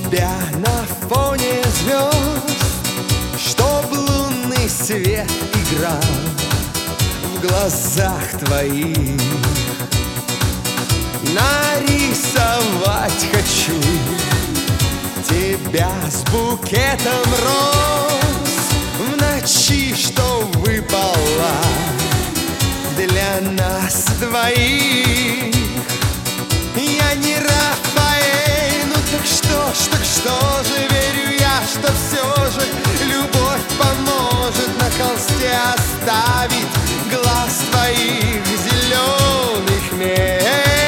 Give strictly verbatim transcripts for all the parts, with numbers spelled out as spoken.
тебя на фоне звезд, чтоб лунный свет играл в глазах твоих. Нарисовать хочу тебя с букетом роз в ночи, что выпала для нас двоих. Я не Рафаэль, ну так что ж, так что же, верю я, что все же любовь поможет на холсте оставить глаз твоих зеленых мель.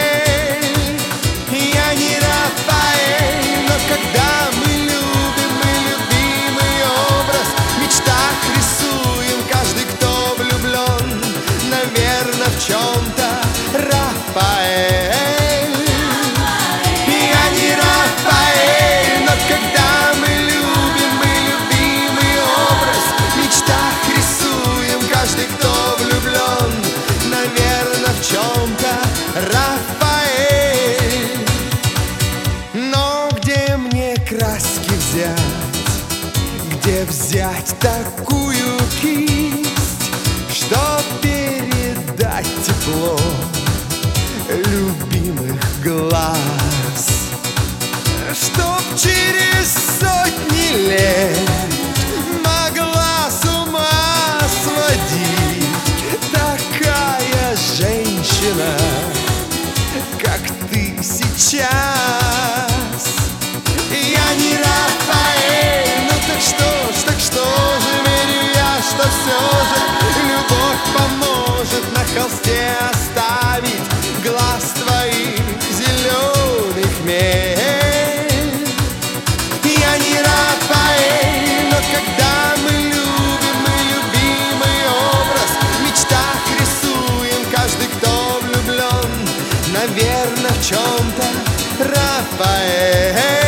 Я не Рафаэль, но когда мы любим, мы любимый образ в мечтах рисуем. Каждый, кто влюблен, наверное, в чем-то Рафаэль. Рафаэль, но где мне краски взять, где взять такую кисть, чтоб передать тепло любимых глаз, чтоб через сотни лет могла с ума сводить такая женщина, как ты сейчас. Я не Рафаэль, ну так что ж, так что же, верю я, что все же любовь поможет на холсте оставить глаз твоих зеленых мель. Я не Рафаэль, но когда мы любим, мы любимый образ в мечтах рисуем. Каждый, кто влюблен, наверное, в чем-то Рафаэль.